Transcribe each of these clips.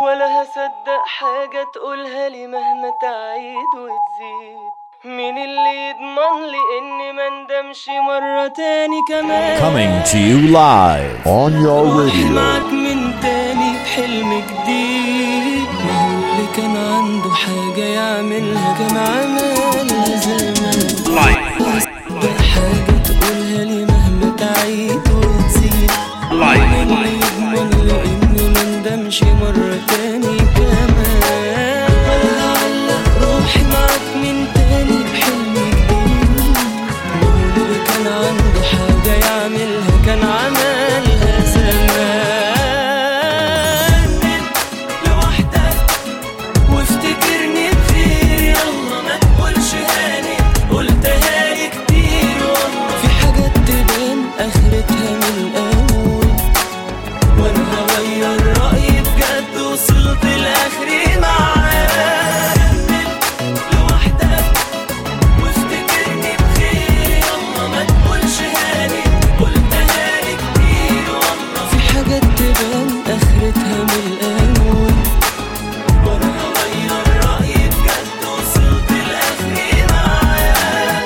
ولا هصدق حاجة تقولها لي مهما تعيد وتزيد. مين اللي يضمن لي اني ما ندمش مرة تاني كمان؟ Coming to you live on your radio. معاك من تاني بحلم جديد. ما هو اللي كان عنده حاجة يعملها كان عملها زمان. هصدق حاجة تقولها لي مهما تعيد وتزيد. مين اللي يضمن لي اني ما ندمش مرة تاني كمان؟ ولا هعلق روحي معاك من تاني بحلم جديد. ما هو اللي كان عنده حاجة يعملها كان عملها زمان. لوحدك وافتكرني بخير، يلا ما تقولش هاني قلتها لي كتير. والله في حاجات تبان اخرتها من الاول، وانا هغير رأيي بجد وصلت لاخري معاك. لوحدك وافتكرني بخير، يلا ما تقولش هاني قلتها لي كتير. والله في حاجات تبان اخرتها من الاول، وانا هغير رأيي بجد وصلت لاخري معاك.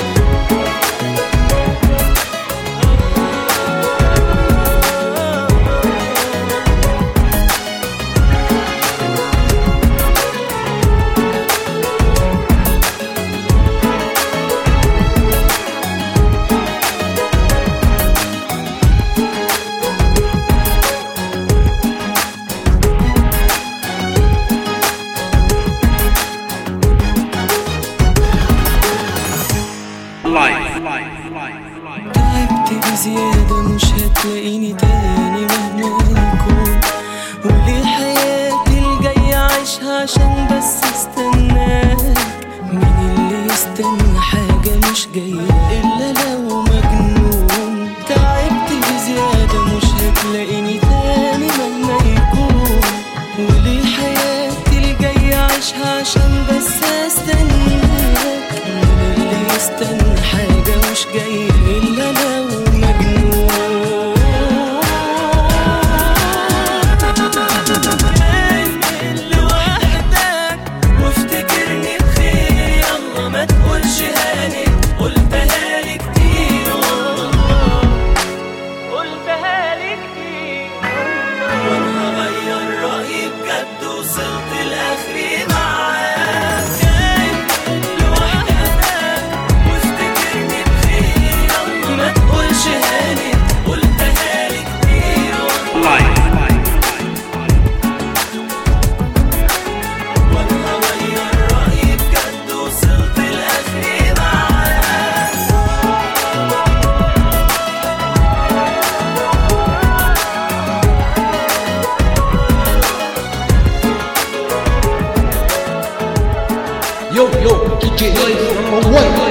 تعبت بزيادة مش هتلاقيني تاني مهما يكون. وليه حياتي الجاية عايشها عشان بس استناك؟ مين اللي يستنى حاجة مش جاية إلا لو مجنون؟ تعبت بزيادة مش هتلاقيني تاني مهما يكون. وليه حياتي الجاية عايشها عشان بس استناك؟ مين اللي يستنى حاجة مش جاية إلا لو مجنون؟ لوحدك وافتكرني بخير، يلا ما تقولش هاني قلتها لي كتير. والله قلتها لي كتير، وانا هغير رأيي بجد وصلت لاخري معاك. لوحدك وافتكرني بخير، يلا ما تقولش هاني قلتها لي كتير. وانا هغير رأيي بجد وصلت لاخري معاك. Yo, DJ Life #1.